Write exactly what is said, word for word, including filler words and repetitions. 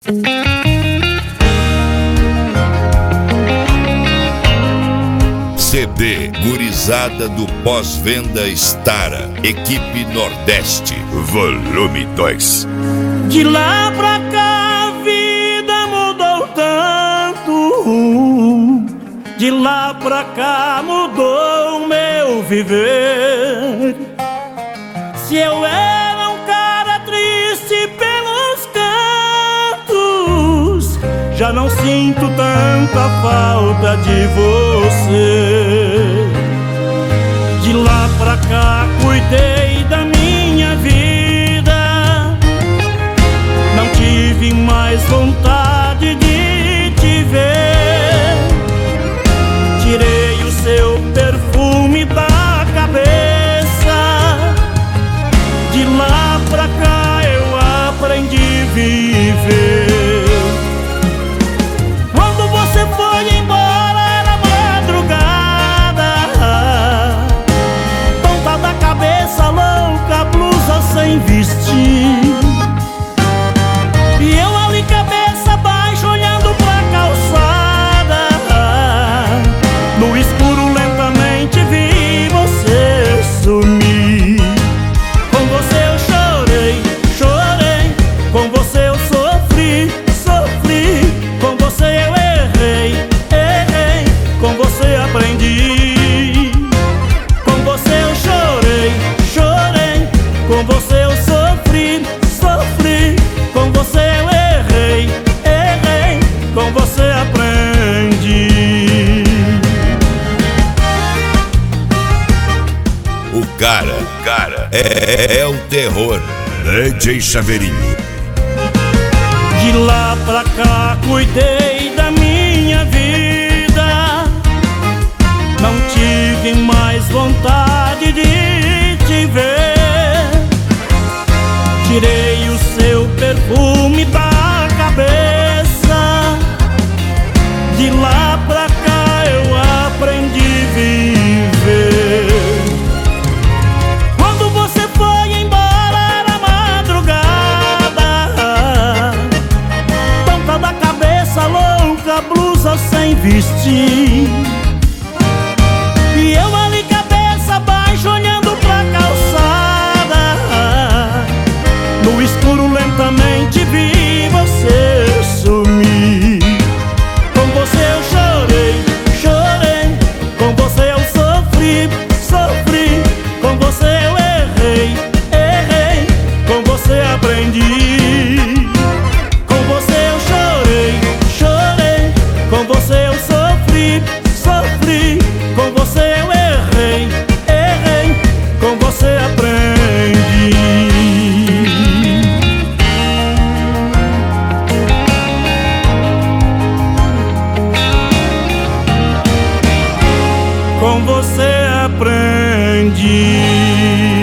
C D Gurizada do Pós-Venda Stara, Equipe Nordeste, volume dois. De lá pra cá a vida mudou tanto, de lá pra cá mudou o meu viver. Se eu era um cara triste pelos cantos, já não sinto tanta falta de você. De lá pra cá cuidei da minha vida, não tive mais vontade de te ver. Tirei o seu perfume da cabeça, de lá pra cá eu aprendi a viver. Quando você foi embora era madrugada, tonta da cabeça, louca, blusa sem vestir, e eu ali cabeça baixa olhando pra calçada. No escuro lentamente vi você sumir. Com você eu chorei, chorei, com você eu sofri, sofri, com você eu errei, errei, com você aprendi. Com você eu chorei, chorei, com você eu sofri, sofri, com você eu errei, errei, com você aprendi. O cara, o cara é, é, é o terror. D J Chaveirinho. De lá pra cá cuidei da minha vida, não tive mais vontade de te ver. Tirei o seu perfume da cabeça, de lá pra cá eu aprendi a viver. Quando você foi embora era madrugada, tonta da cabeça, louca, blusa sem vestir, e eu ali cabeça baixa olhando pra calçada. No escuro lentamente vi você sumir. Com você eu chorei, chorei, com você eu sofri, sofri, com você eu errei, errei, com você aprendi. Com você eu chorei, chorei, com você eu sofri, sofri, com você eu errei, errei, com você aprendi. Com você aprendi.